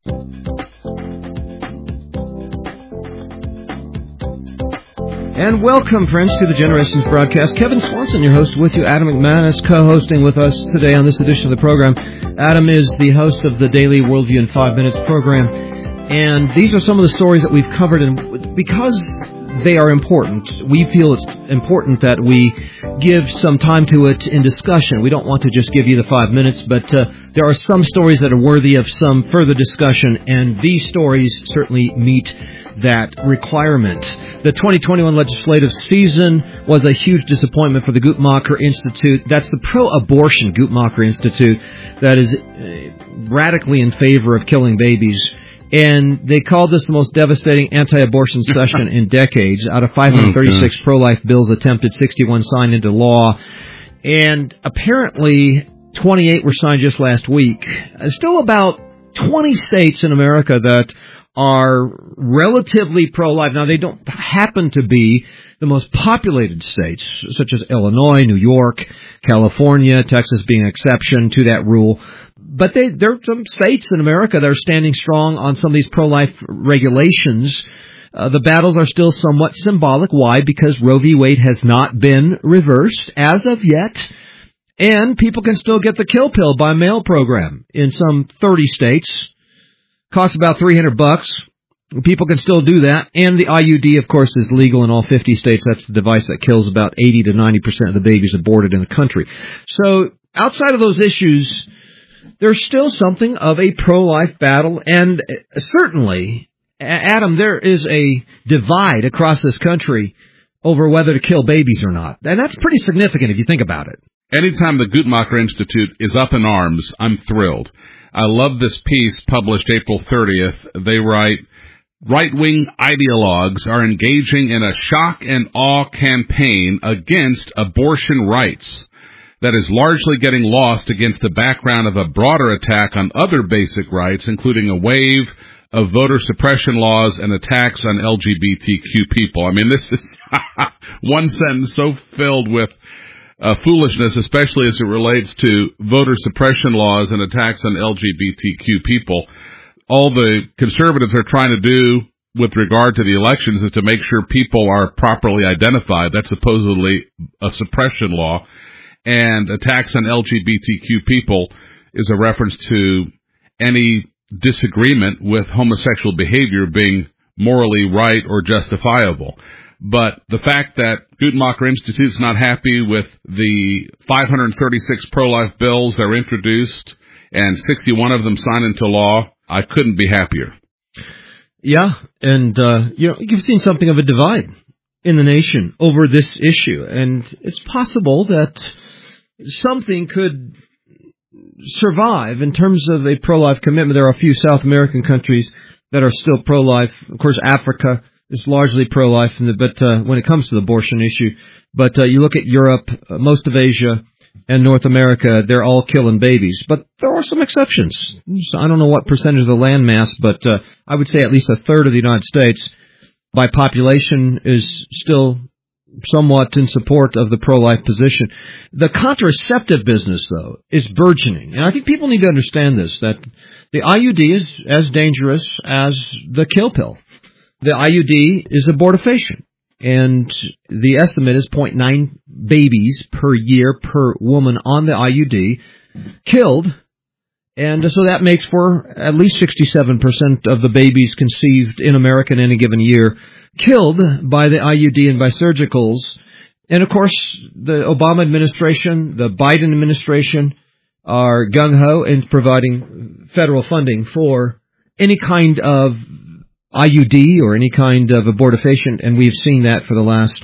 And welcome, friends, to the Generations broadcast. Kevin Swanson, your host, with you. Adam McManus, co-hosting with us today on this edition of the program. Adam is the host of the daily Worldview in 5 Minutes program. And these are some of the stories that we've covered. And because they are important, we feel it's important that we give some time to it in discussion. We don't want to just give you the 5 minutes, but there are some stories that are worthy of some further discussion, and these stories certainly meet that requirement. The 2021 legislative season was a huge disappointment for the Guttmacher Institute. That's the pro-abortion Guttmacher Institute that is radically in favor of killing babies. And they called this the most devastating anti-abortion session in decades. Out of 536 pro-life bills attempted, 61 signed into law. And apparently 28 were signed just last week. Still about 20 states in America that are relatively pro-life. Now, they don't happen to be the most populated states, such as Illinois, New York, California, Texas being an exception to that rule. But there are some states in America that are standing strong on some of these pro-life regulations. The battles are still somewhat symbolic. Why? Because Roe v. Wade has not been reversed as of yet. And people can still get the kill pill by mail program in some 30 states. Costs about $300. People can still do that. And the IUD, of course, is legal in all 50 states. That's the device that kills about 80 to 90% of the babies aborted in the country. So outside of those issues, there's still something of a pro-life battle. And certainly, Adam, there is a divide across this country over whether to kill babies or not. And that's pretty significant if you think about it. Anytime the Guttmacher Institute is up in arms, I'm thrilled. I love this piece published April 30th. They write, right-wing ideologues are engaging in a shock and awe campaign against abortion rights that is largely getting lost against the background of a broader attack on other basic rights, including a wave of voter suppression laws and attacks on LGBTQ people. I mean, this is one sentence so filled with foolishness, especially as it relates to voter suppression laws and attacks on LGBTQ people. All the conservatives are trying to do with regard to the elections is to make sure people are properly identified. That's supposedly a suppression law. And attacks on LGBTQ people is a reference to any disagreement with homosexual behavior being morally right or justifiable. But the fact that Guttmacher Institute's not happy with the 536 pro-life bills that are introduced and 61 of them signed into law, I couldn't be happier. Yeah, and you've seen something of a divide in the nation over this issue, and it's possible that something could survive in terms of a pro-life commitment. There are a few South American countries that are still pro-life. Of course, Africa is largely pro-life, but when it comes to the abortion issue. But you look at Europe, most of Asia, and North America, they're all killing babies. But there are some exceptions. So I don't know what percentage of the land mass, but I would say at least a third of the United States by population is still somewhat in support of the pro-life position. The contraceptive business, though, is burgeoning. And I think people need to understand this, that the IUD is as dangerous as the kill pill. The IUD is abortifacient, and the estimate is 0.9 babies per year per woman on the IUD killed, and so that makes for at least 67% of the babies conceived in America in any given year killed by the IUD and by surgicals. And of course, the Obama administration, the Biden administration are gung-ho in providing federal funding for any kind of IUD or any kind of abortifacient, and we've seen that for the last,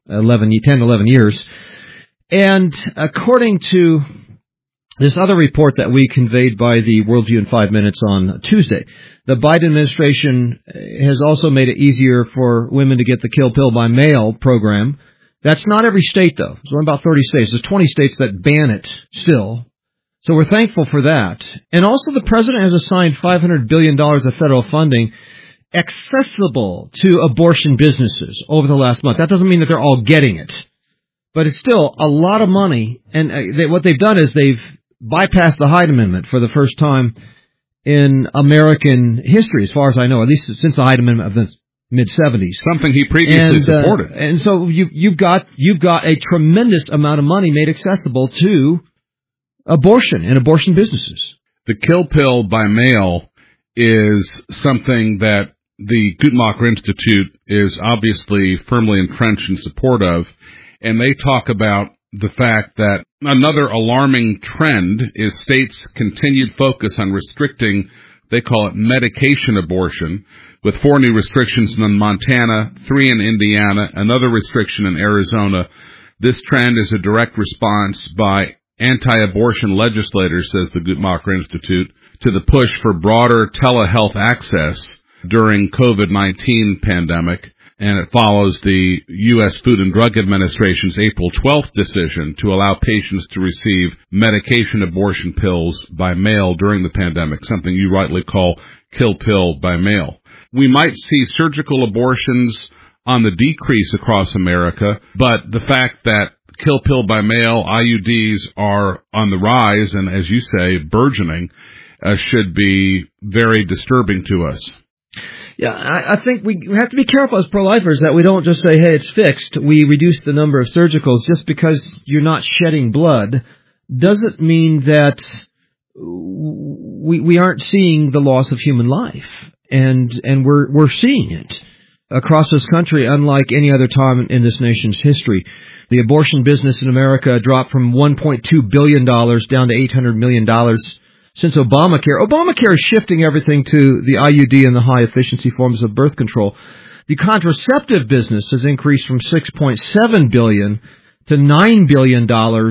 11 years. And according to this other report that we conveyed by the Worldview in 5 Minutes on Tuesday, the Biden administration has also made it easier for women to get the kill pill by mail program. That's not every state, though. It's only about 30 states. There's 20 states that ban it still. So we're thankful for that. And also the president has assigned $500 billion of federal funding accessible to abortion businesses over the last month. That doesn't mean that they're all getting it, but it's still a lot of money. And what they've done is they've bypassed the Hyde Amendment for the first time, in American history, as far as I know, at least since the height of the mid-'70s. Something he previously supported. And so you've got a tremendous amount of money made accessible to abortion and abortion businesses. The kill pill by mail is something that the Guttmacher Institute is obviously firmly entrenched in support of, and they talk about the fact that another alarming trend is states' continued focus on restricting, they call it medication abortion, with 4 new restrictions in Montana, 3 in Indiana, another restriction in Arizona. This trend is a direct response by anti-abortion legislators, says the Guttmacher Institute, to the push for broader telehealth access during COVID-19 pandemic, and it follows the U.S. Food and Drug Administration's April 12th decision to allow patients to receive medication abortion pills by mail during the pandemic, something you rightly call kill pill by mail. We might see surgical abortions on the decrease across America, but the fact that kill pill by mail IUDs are on the rise and, as you say, burgeoning, should be very disturbing to us. Yeah, I think we have to be careful as pro-lifers that we don't just say, hey, it's fixed. We reduce the number of surgicals. Just because you're not shedding blood doesn't mean that we aren't seeing the loss of human life. And we're seeing it across this country, unlike any other time in this nation's history. The abortion business in America dropped from $1.2 billion down to $800 million since Obamacare. Obamacare is shifting everything to the IUD and the high-efficiency forms of birth control. The contraceptive business has increased from $6.7 billion to $9 billion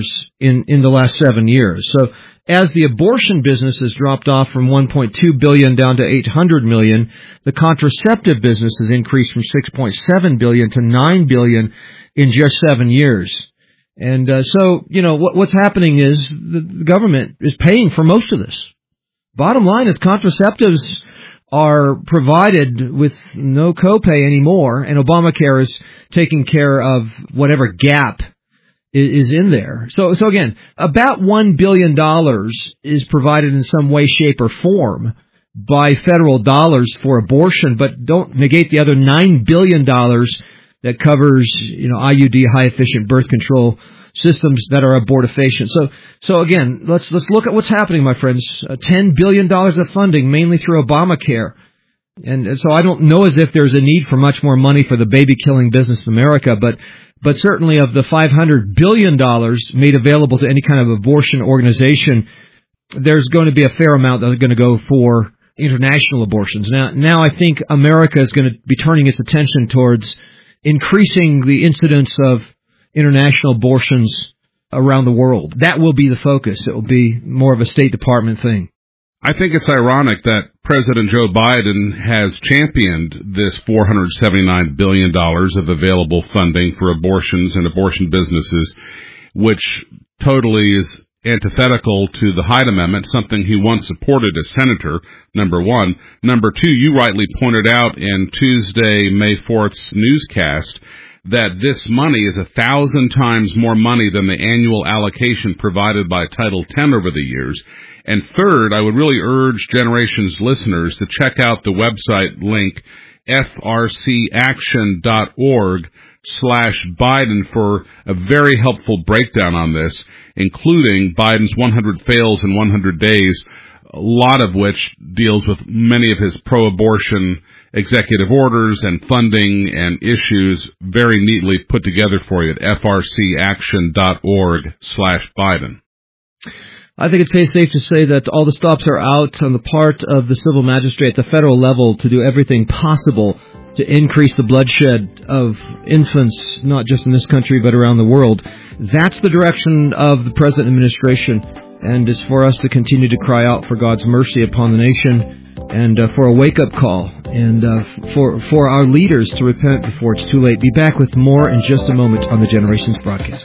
in the last 7 years. So as the abortion business has dropped off from $1.2 billion down to $800 million, the contraceptive business has increased from $6.7 billion to $9 billion in just 7 years. And so, what's happening is the government is paying for most of this. Bottom line is contraceptives are provided with no copay anymore, and Obamacare is taking care of whatever gap is in there. So again, about $1 billion is provided in some way, shape, or form by federal dollars for abortion, but don't negate the other $9 billion that covers, IUD, high-efficient birth control systems that are abortifacient. So again, let's look at what's happening, my friends. $10 billion of funding, mainly through Obamacare. And so I don't know as if there's a need for much more money for the baby-killing business in America, but certainly of the $500 billion made available to any kind of abortion organization, there's going to be a fair amount that are going to go for international abortions. Now I think America is going to be turning its attention towards increasing the incidence of international abortions around the world. That will be the focus. It will be more of a State Department thing. I think it's ironic that President Joe Biden has championed this $479 billion of available funding for abortions and abortion businesses, which totally is antithetical to the Hyde Amendment, something he once supported as senator, number one. Number two, you rightly pointed out in Tuesday, May 4th's newscast that this money is 1,000 times more money than the annual allocation provided by Title X over the years. And third, I would really urge Generations listeners to check out the website link frcaction.org/Biden for a very helpful breakdown on this, including Biden's 100 fails in 100 days, a lot of which deals with many of his pro-abortion executive orders and funding and issues, very neatly put together for you at frcaction.org/Biden. I think it's safe to say that all the stops are out on the part of the civil magistrate at the federal level to do everything possible to increase the bloodshed of infants, not just in this country, but around the world. That's the direction of the present administration, and it's for us to continue to cry out for God's mercy upon the nation and for a wake-up call and for our leaders to repent before it's too late. Be back with more in just a moment on the Generations broadcast.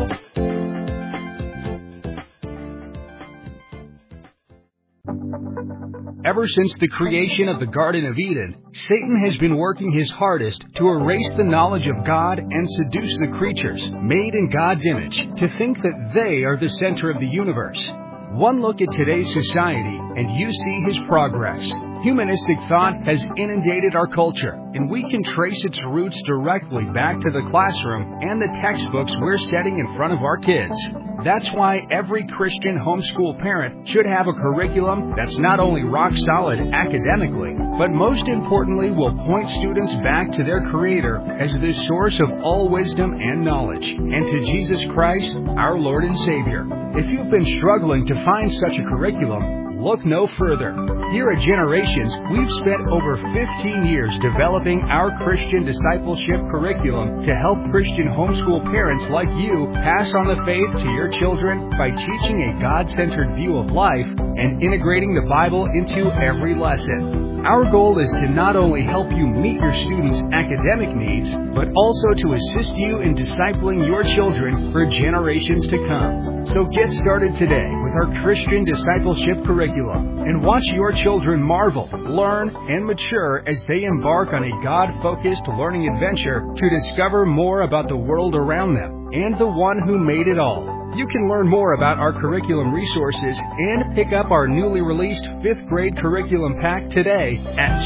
Ever since the creation of the Garden of Eden, Satan has been working his hardest to erase the knowledge of God and seduce the creatures, made in God's image, to think that they are the center of the universe. One look at today's society, and you see his progress. Humanistic thought has inundated our culture, and we can trace its roots directly back to the classroom and the textbooks we're setting in front of our kids. That's why every Christian homeschool parent should have a curriculum that's not only rock solid academically, but most importantly will point students back to their Creator as the source of all wisdom and knowledge, and to Jesus Christ, our Lord and Savior. If you've been struggling to find such a curriculum, look no further. Here at Generations, we've spent over 15 years developing our Christian discipleship curriculum to help Christian homeschool parents like you pass on the faith to your children by teaching a God-centered view of life and integrating the Bible into every lesson. Our goal is to not only help you meet your students' academic needs, but also to assist you in discipling your children for generations to come. So get started today with our Christian discipleship curriculum and watch your children marvel, learn, and mature as they embark on a God-focused learning adventure to discover more about the world around them and the one who made it all. You can learn more about our curriculum resources and pick up our newly released 5th grade curriculum pack today at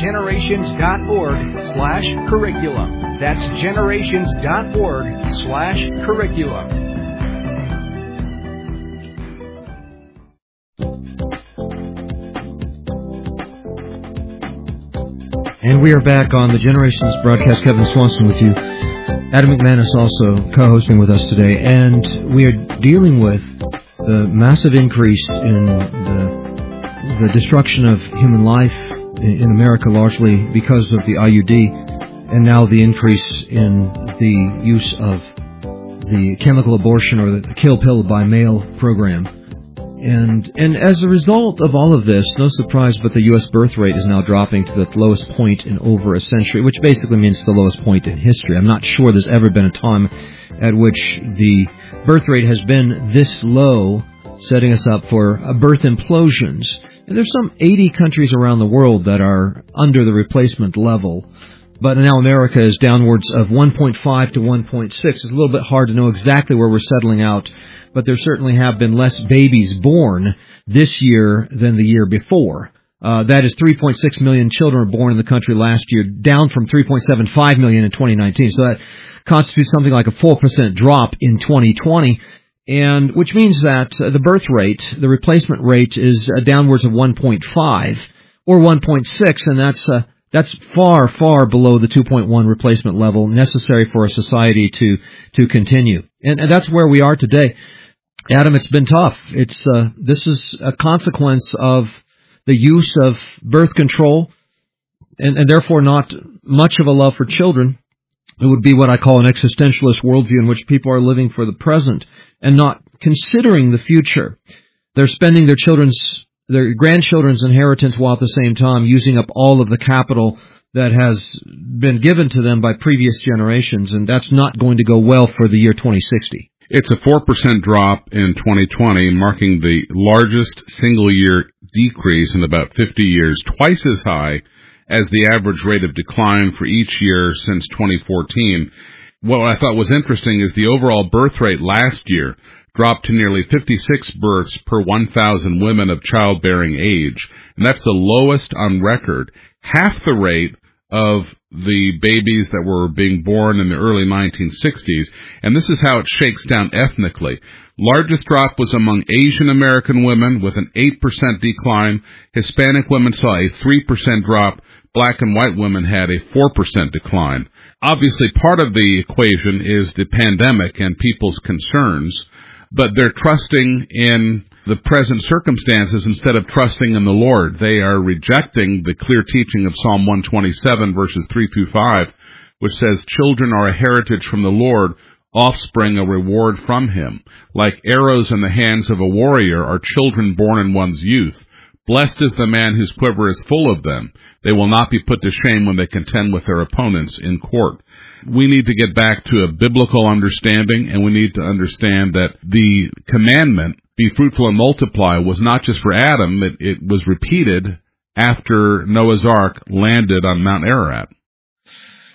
generations.org/curriculum. That's generations.org/curriculum. And we are back on the Generations broadcast. Kevin Swanson with you. Adam McManus also co-hosting with us today. And we are dealing with the massive increase in the destruction of human life in America, largely because of the IUD, and now the increase in the use of the chemical abortion or the kill pill by mail program. And as a result of all of this, no surprise, but the U.S. birth rate is now dropping to the lowest point in over a century, which basically means the lowest point in history. I'm not sure there's ever been a time at which the birth rate has been this low, setting us up for birth implosions. And there's some 80 countries around the world that are under the replacement level. But now America is downwards of 1.5 to 1.6. It's a little bit hard to know exactly where we're settling out, but there certainly have been less babies born this year than the year before. That is 3.6 million children were born in the country last year, down from 3.75 million in 2019. So that constitutes something like a 4% drop in 2020, and which means that the birth rate, the replacement rate, is downwards of 1.5 or 1.6, and that's far, far below the 2.1 replacement level necessary for a society to continue. And that's where we are today. Adam, it's been tough. This is a consequence of the use of birth control and therefore not much of a love for children. It would be what I call an existentialist worldview in which people are living for the present and not considering the future. They're spending their grandchildren's inheritance while at the same time using up all of the capital that has been given to them by previous generations, and that's not going to go well for the year 2060. It's a 4% drop in 2020, marking the largest single-year decrease in about 50 years, twice as high as the average rate of decline for each year since 2014. What I thought was interesting is the overall birth rate last year dropped to nearly 56 births per 1,000 women of childbearing age, and that's the lowest on record, half the rate of the babies that were being born in the early 1960s, and this is how it shakes down ethnically. Largest drop was among Asian American women with an 8% decline. Hispanic women saw a 3% drop. Black and white women had a 4% decline. Obviously, part of the equation is the pandemic and people's concerns, but they're trusting in the present circumstances instead of trusting in the Lord. They are rejecting the clear teaching of Psalm 127, verses 3 through 5, which says, "Children are a heritage from the Lord, offspring a reward from him. Like arrows in the hands of a warrior are children born in one's youth. Blessed is the man whose quiver is full of them. They will not be put to shame when they contend with their opponents in court." We need to get back to a biblical understanding, and we need to understand that the commandment, be fruitful and multiply, was not just for Adam. It was repeated after Noah's Ark landed on Mount Ararat.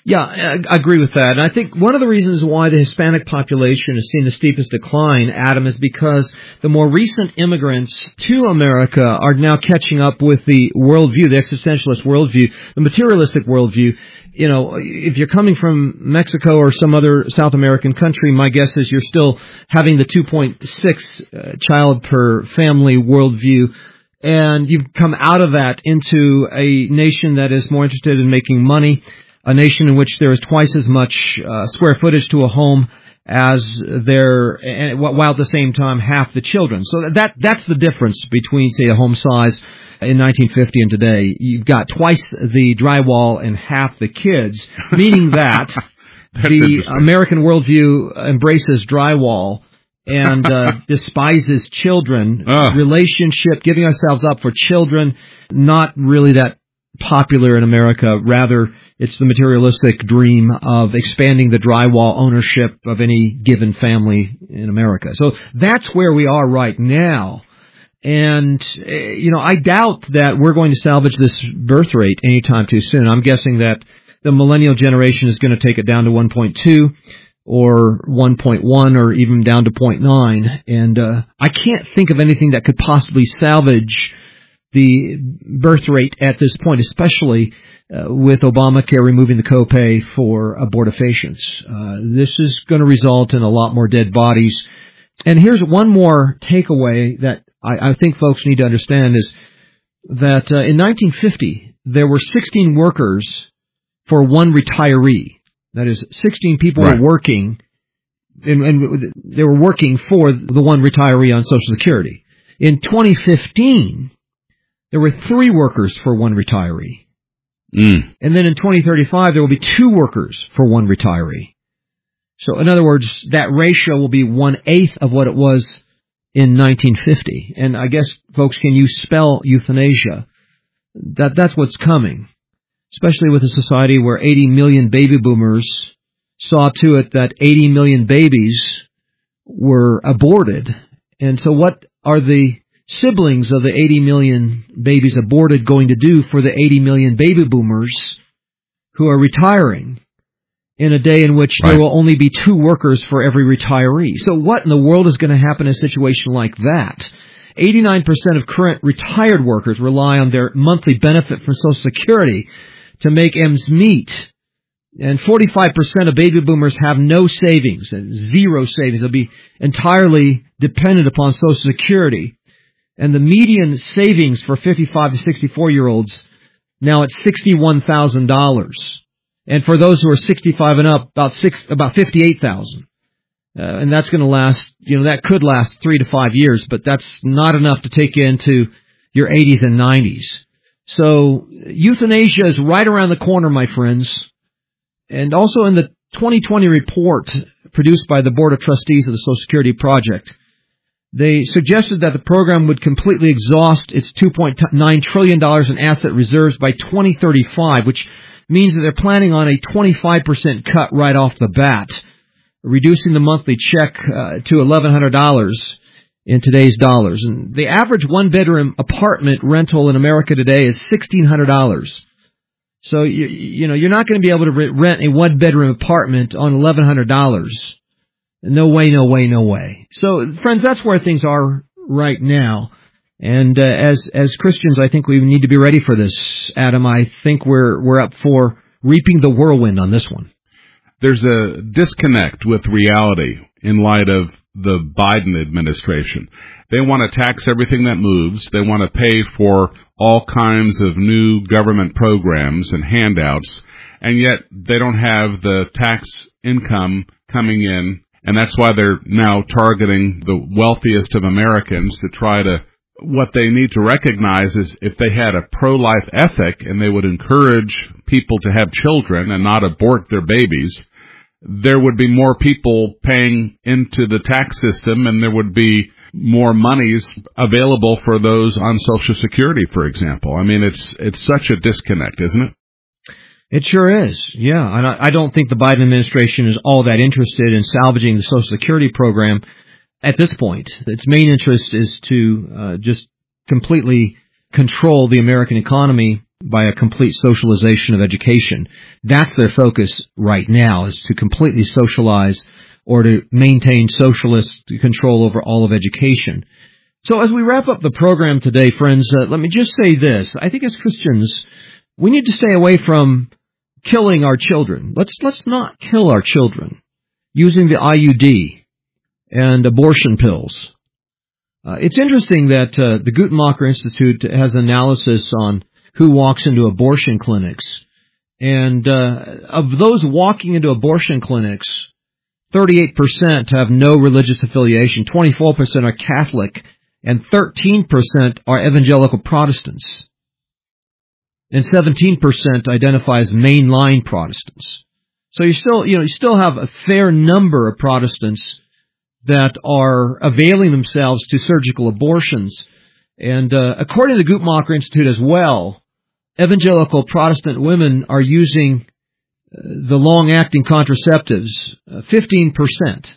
Yeah, I agree with that. And I think one of the reasons why the Hispanic population has seen the steepest decline, Adam, is because the more recent immigrants to America are now catching up with the worldview, the existentialist worldview, the materialistic worldview. You know, if you're coming from Mexico or some other South American country, my guess is you're still having the 2.6 child per family worldview. And you've come out of that into a nation that is more interested in making money, a nation in which there is twice as much square footage to a home as there, while at the same time half the children. So that's the difference between, say, a home size in 1950 and today. You've got twice the drywall and half the kids, meaning that the American worldview embraces drywall and despises children. Relationship, giving ourselves up for children, not really that popular in America. Rather, it's the materialistic dream of expanding the drywall ownership of any given family in America. So that's where we are right now. And, I doubt that we're going to salvage this birth rate anytime too soon. I'm guessing that the millennial generation is going to take it down to 1.2 or 1.1 or even down to 0.9. And I can't think of anything that could possibly salvage the birth rate at this point, especially with Obamacare removing the copay for abortifacients. This is going to result in a lot more dead bodies. And here's one more takeaway that I think folks need to understand is that in 1950, there were 16 workers for one retiree. That is, 16 people were working, and they were working for the one retiree on Social Security. In 2015, there were 3 workers for one retiree. And then in 2035, there will be 2 workers for one retiree. So in other words, that ratio will be 1/8 of what it was in 1950. And I guess, folks, can you spell euthanasia? That's what's coming, especially with a society where 80 million baby boomers saw to it that 80 million babies were aborted. And so what are the siblings of the 80 million babies aborted going to do for the 80 million baby boomers who are retiring in a day in which there will only be 2 workers for every retiree? So what in the world is going to happen in a situation like that? 89% of current retired workers rely on their monthly benefit from Social Security to make ends meet. And 45% of baby boomers have no savings, and 0 savings. They'll be entirely dependent upon Social Security. And the median savings for 55 to 64-year-olds now at $61,000. And for those who are 65 and up, about $58,000. And that's going to last, that could last 3 to 5 years, but that's not enough to take you into your 80s and 90s. So euthanasia is right around the corner, my friends. And also in the 2020 report produced by the Board of Trustees of the Social Security Project, they suggested that the program would completely exhaust its $2.9 trillion in asset reserves by 2035, which means that they're planning on a 25% cut right off the bat, reducing the monthly check to $1,100 in today's dollars. And the average one-bedroom apartment rental in America today is $1,600. So, you're not going to be able to rent a one-bedroom apartment on $1,100. No way, no way, no way. So, friends, that's where things are right now. And as Christians, I think we need to be ready for this. Adam, I think we're up for reaping the whirlwind on this one. There's a disconnect with reality in light of the Biden administration. They want to tax everything that moves. They want to pay for all kinds of new government programs and handouts, and yet they don't have the tax income coming in, and that's why they're now targeting the wealthiest of Americans to try to. What they need to recognize is if they had a pro-life ethic and they would encourage people to have children and not abort their babies, there would be more people paying into the tax system, and there would be more monies available for those on Social Security, for example. I mean, it's such a disconnect, isn't it? It sure is, yeah. And I don't think the Biden administration is all that interested in salvaging the Social Security program at this point. Its main interest is to just completely control the American economy by a complete socialization of education. That's their focus right now, is to completely socialize or to maintain socialist control over all of education. So as we wrap up the program today, friends, let me just say this. I think as Christians, we need to stay away from killing our children. Let's not kill our children using the IUD and abortion pills. It's interesting that the Guttmacher Institute has analysis on who walks into abortion clinics. And of those walking into abortion clinics, 38% have no religious affiliation, 24% are Catholic, and 13% are evangelical Protestants. And 17% identify as mainline Protestants. So you still have a fair number of Protestants that are availing themselves to surgical abortions. And according to the Guttmacher Institute as well, evangelical Protestant women are using the long-acting contraceptives. 15%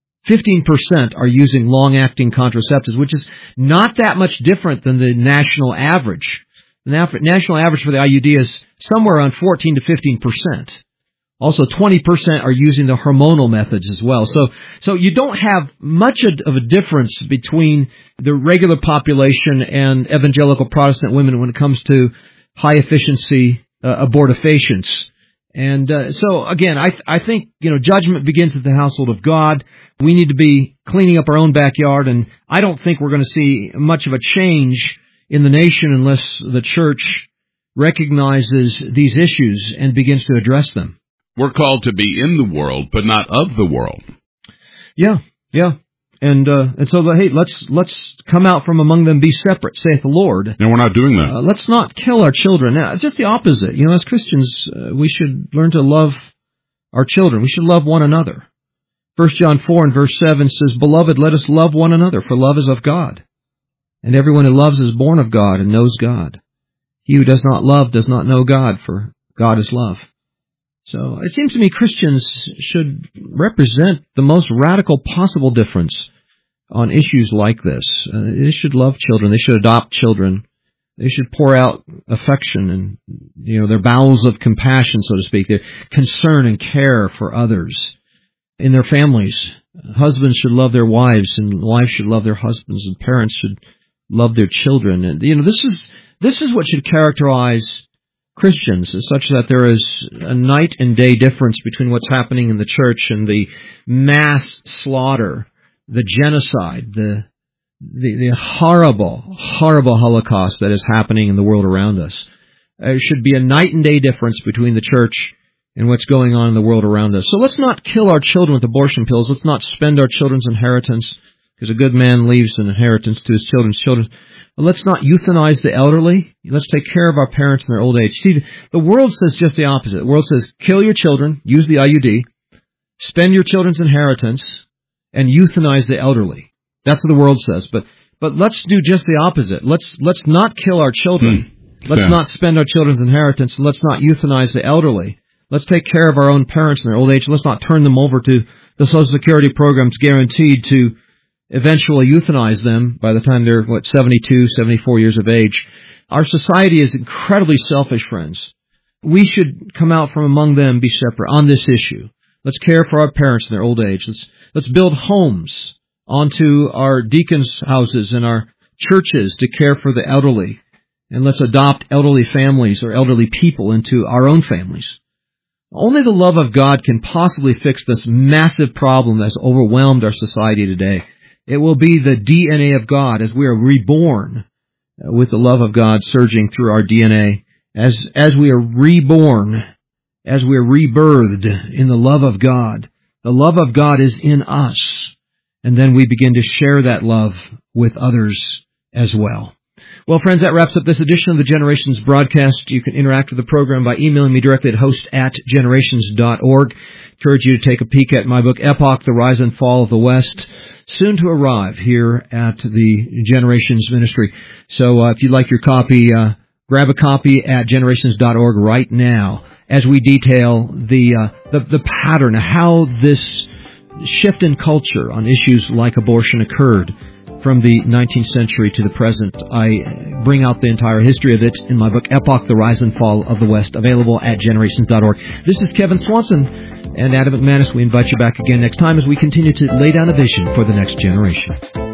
are using long-acting contraceptives, which is not that much different than the national average. The national average for the IUD is somewhere around 14 to 15%. Also, 20% are using the hormonal methods as well. So you don't have much of a difference between the regular population and evangelical Protestant women when it comes to high-efficiency abortifacients. And so, again, I think, judgment begins at the household of God. We need to be cleaning up our own backyard, and I don't think we're going to see much of a change in the nation unless the church recognizes these issues and begins to address them. We're called to be in the world, but not of the world. Yeah. And so, hey, let's come out from among them, be separate, saith the Lord. And we're not doing that. Let's not kill our children. Now, it's just the opposite. As Christians, we should learn to love our children. We should love one another. 1 John 4 and verse 7 says, Beloved, let us love one another, for love is of God. And everyone who loves is born of God and knows God. He who does not love does not know God, for God is love. So it seems to me Christians should represent the most radical possible difference on issues like this. They should love children. They should adopt children. They should pour out affection and, their bowels of compassion, so to speak, their concern and care for others in their families. Husbands should love their wives, and wives should love their husbands, and parents should love their children. And, this is what should characterize Christians, such that there is a night and day difference between what's happening in the church and the mass slaughter, the genocide, the horrible, horrible Holocaust that is happening in the world around us. There should be a night and day difference between the church and what's going on in the world around us. So let's not kill our children with abortion pills. Let's not spend our children's inheritance, because a good man leaves an inheritance to his children's children. Let's not euthanize the elderly. Let's take care of our parents in their old age. See, the world says just the opposite. The world says, kill your children, use the IUD, spend your children's inheritance, and euthanize the elderly. That's what the world says. But let's do just the opposite. Let's not kill our children. Let's not spend our children's inheritance, and let's not euthanize the elderly. Let's take care of our own parents in their old age. Let's not turn them over to the Social Security programs guaranteed to eventually euthanize them by the time they're, 72, 74 years of age. Our society is incredibly selfish, friends. We should come out from among them, be separate on this issue. Let's care for our parents in their old age. Let's build homes onto our deacons' houses and our churches to care for the elderly. And let's adopt elderly families or elderly people into our own families. Only the love of God can possibly fix this massive problem that's overwhelmed our society today. It will be the DNA of God as we are reborn with the love of God surging through our DNA. As we are reborn, as we are rebirthed in the love of God is in us. And then we begin to share that love with others as well. Well, friends, that wraps up this edition of the Generations broadcast. You can interact with the program by emailing me directly at host@generations.org. Encourage you to take a peek at my book, Epoch, The Rise and Fall of the West, soon to arrive here at the Generations Ministry. So if you'd like your copy, grab a copy at generations.org right now as we detail the pattern of how this shift in culture on issues like abortion occurred from the 19th century to the present. I bring out the entire history of it in my book, Epoch, The Rise and Fall of the West, available at generations.org. This is Kevin Swanson and Adam McManus. We invite you back again next time as we continue to lay down a vision for the next generation.